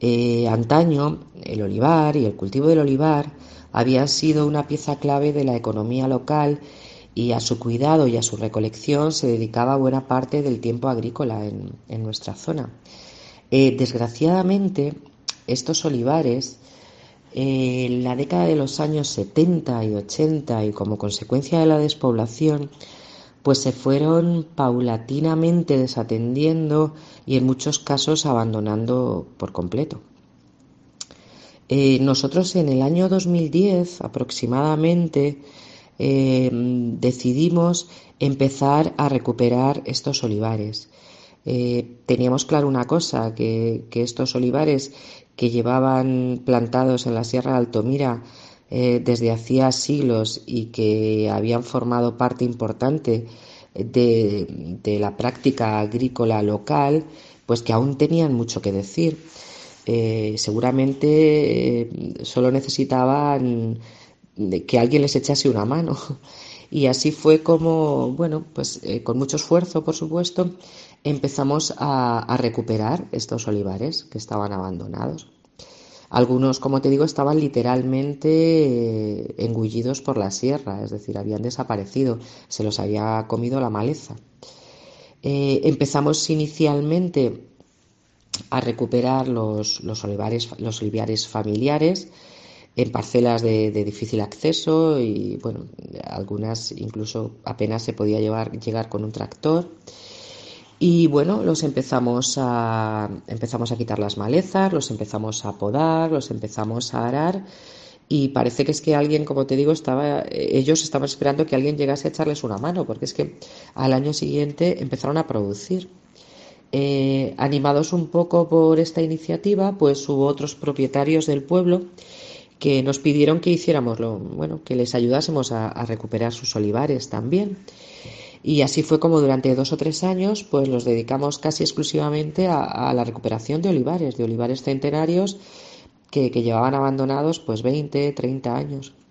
Antaño, el olivar y el cultivo del olivar había sido una pieza clave de la economía local y a su cuidado y a su recolección se dedicaba buena parte del tiempo agrícola en nuestra zona. Desgraciadamente, estos olivares, en la década de los años 70 y 80 y como consecuencia de la despoblación, pues se fueron paulatinamente desatendiendo y en muchos casos abandonando por completo. Nosotros en el año 2010 aproximadamente decidimos empezar a recuperar estos olivares. Teníamos claro una cosa, que estos olivares que llevaban plantados en la Sierra de Altomira desde hacía siglos y que habían formado parte importante de la práctica agrícola local, pues que aún tenían mucho que decir. Seguramente solo necesitaban que alguien les echase una mano. Y así fue como, bueno, pues con mucho esfuerzo, por supuesto, empezamos a recuperar estos olivares que estaban abandonados. Algunos, como te digo, estaban literalmente engullidos por la sierra, es decir, habían desaparecido, se los había comido la maleza. Empezamos inicialmente a recuperar los olivares familiares en parcelas de difícil acceso y bueno, algunas incluso apenas se podía llegar con un tractor. Y bueno, empezamos a quitar las malezas, los empezamos a podar, los empezamos a arar y parece que es que alguien, como te digo, ellos estaban esperando que alguien llegase a echarles una mano, porque es que al año siguiente empezaron a producir. Animados un poco por esta iniciativa, pues hubo otros propietarios del pueblo que nos pidieron que bueno, que les ayudásemos a recuperar sus olivares también. Y así fue como durante 2 o 3 años pues los dedicamos casi exclusivamente a la recuperación de olivares centenarios que llevaban abandonados pues 20, 30 años.